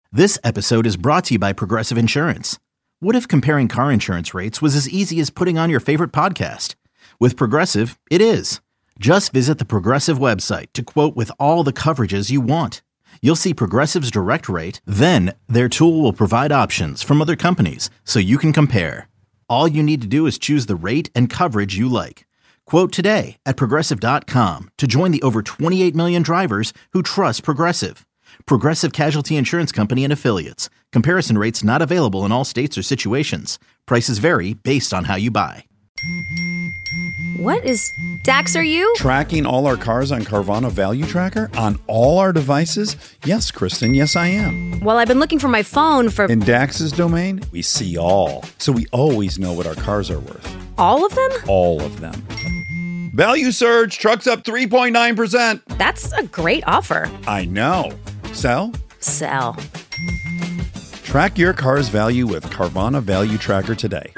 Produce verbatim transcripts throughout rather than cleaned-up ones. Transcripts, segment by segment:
This episode is brought to you by Progressive Insurance. What if comparing car insurance rates was as easy as putting on your favorite podcast? With Progressive, it is. Just visit the Progressive website to quote with all the coverages you want. You'll see Progressive's direct rate, then their tool will provide options from other companies so you can compare. All you need to do is choose the rate and coverage you like. Quote today at progressive dot com to join the over twenty-eight million drivers who trust Progressive. Progressive Casualty Insurance Company and Affiliates. Comparison rates not available in all states or situations. Prices vary based on how you buy. What is Dax, are you? Tracking all our cars on Carvana Value Tracker on all our devices? Yes, Kristen, yes I am. Well, I've been looking for my phone for... In Dax's domain, we see all. So we always know what our cars are worth. All of them? All of them. Value surge, trucks up three point nine percent. That's a great offer. I know. Sell? Sell. Track your car's value with Carvana Value Tracker today.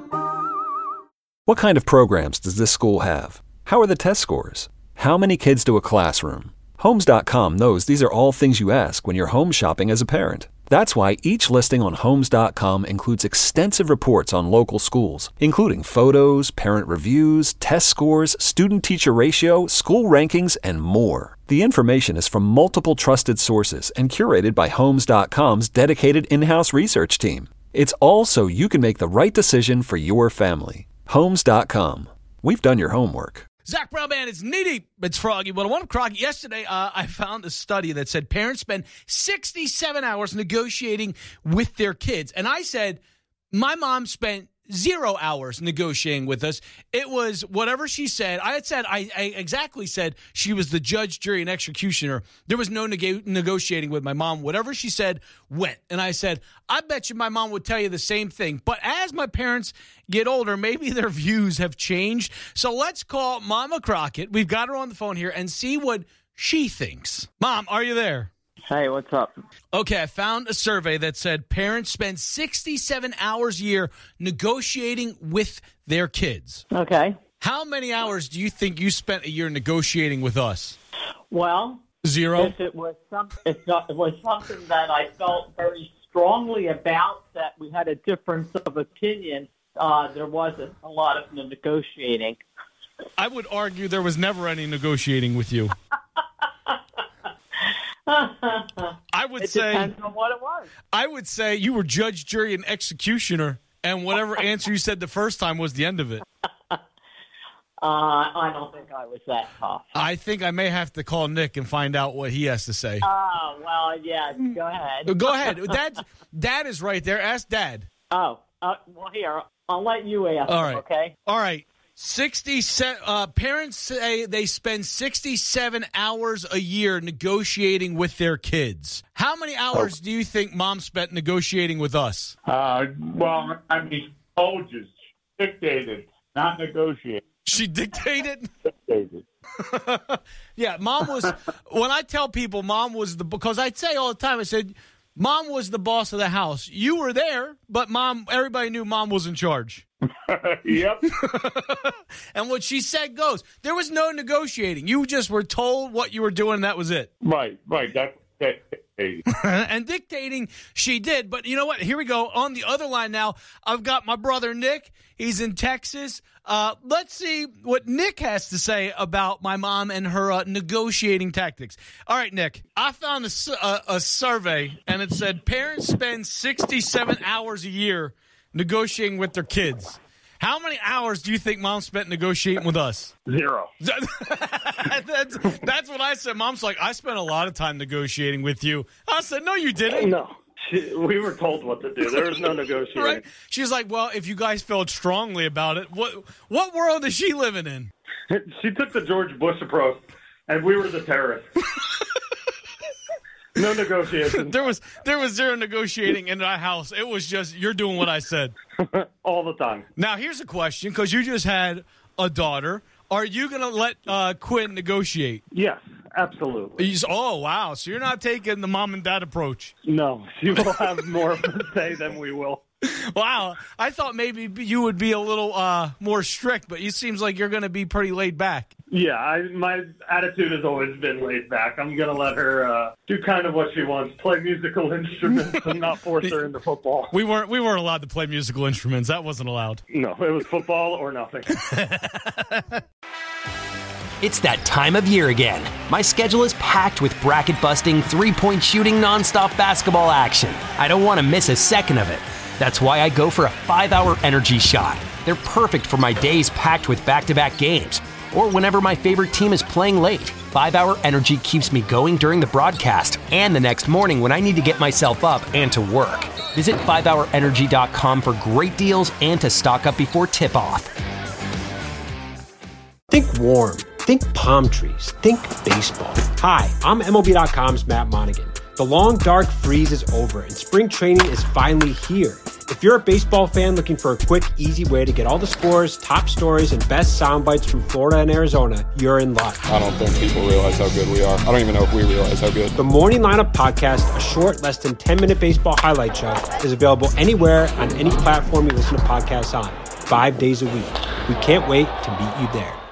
What kind of programs does this school have? How are the test scores? How many kids do a classroom? Homes dot com knows these are all things you ask when you're home shopping as a parent. That's why each listing on Homes dot com includes extensive reports on local schools, including photos, parent reviews, test scores, student-teacher ratio, school rankings, and more. The information is from multiple trusted sources and curated by Homes dot com's dedicated in-house research team. It's all so you can make the right decision for your family. Homes dot com. We've done your homework. Zach Brown Band, it's knee-deep. It's Froggy. But I want to crock. Yesterday, uh, I found a study that said parents spend sixty-seven hours negotiating with their kids. And I said, my mom spent zero hours negotiating with us. It was whatever she said. I had said, I, I exactly said she was the judge, jury, and executioner. There was no neg- negotiating with my mom. Whatever she said went. And I said, I bet you my mom would tell you the same thing. But as my parents get older, maybe their views have changed. So let's call Mama Crockett. We've got her on the phone here and see what she thinks. Mom, are you there? Hey, what's up? Okay, I found a survey that said parents spend sixty-seven hours a year negotiating with their kids. Okay. How many hours do you think you spent a year negotiating with us? Well, Zero? If it was some, if it was something that I felt very strongly about, that we had a difference of opinion, uh, there wasn't a lot of negotiating. I would argue there was never any negotiating with you. I would it say depends on what it was. I would say you were judge, jury, and executioner, and whatever answer you said the first time was the end of it. Uh, I don't think I was that tough. I think I may have to call Nick and find out what he has to say. Oh, well, yeah, go ahead. Go ahead. Dad, Dad is right there. Ask Dad. Oh, uh, well, here, I'll let you ask, All right. okay? All right. sixty-seven uh, parents say they spend sixty-seven hours a year negotiating with their kids. How many hours oh. do you think Mom spent negotiating with us? Uh, well, I mean, told you, dictated, not negotiated. She dictated? Dictated. Yeah, Mom was, when I tell people Mom was the, because I say all the time, I said, Mom was the boss of the house. You were there, but Mom, everybody knew Mom was in charge. Yep. And what she said goes. There was no negotiating. You just were told what you were doing, and that was it. Right, right. That's dictating. And dictating, she did. But you know what? Here we go. On the other line now, I've got my brother Nick. He's in Texas. Uh, let's see what Nick has to say about my mom and her uh, negotiating tactics. All right, Nick. I found a, a, a survey, and it said parents spend sixty-seven hours a year negotiating with their kids. How many hours do you think Mom spent negotiating with us? Zero. that's, that's what I said. Mom's like, I spent a lot of time negotiating with you. I said, no, you didn't. No. She, we were told what to do. There was no negotiating. Right? She's like, well, if you guys felt strongly about it, what what world is she living in? She took the George Bush approach, and we were the terrorists. No negotiation. There was there was zero negotiating in our house. It was just, you're doing what I said. All the time. Now, here's a question, because you just had a daughter. Are you going to let uh, Quinn negotiate? Yes, absolutely. He's, oh, wow. So you're not taking the mom and dad approach. No, she will have more of a say than we will. Wow. I thought maybe you would be a little uh, more strict, but it seems like you're going to be pretty laid back. Yeah, I, my attitude has always been laid back. I'm going to let her uh, do kind of what she wants, play musical instruments and not force her into football. We weren't we weren't allowed to play musical instruments. That wasn't allowed. No, it was football or nothing. It's that time of year again. My schedule is packed with bracket-busting, three-point shooting, nonstop basketball action. I don't want to miss a second of it. That's why I go for a five-hour energy shot. They're perfect for my days packed with back-to-back games, or whenever my favorite team is playing late. five-hour energy keeps me going during the broadcast and the next morning when I need to get myself up and to work. Visit five hour energy dot com for great deals and to stock up before tip-off. Think warm. Think palm trees. Think baseball. Hi, I'm M L B dot com's Matt Monaghan. The long, dark freeze is over, and spring training is finally here. If you're a baseball fan looking for a quick, easy way to get all the scores, top stories, and best sound bites from Florida and Arizona, you're in luck. I don't think people realize how good we are. I don't even know if we realize how good. The Morning Lineup Podcast, a short, less than ten-minute baseball highlight show, is available anywhere on any platform you listen to podcasts on, five days a week. We can't wait to meet you there.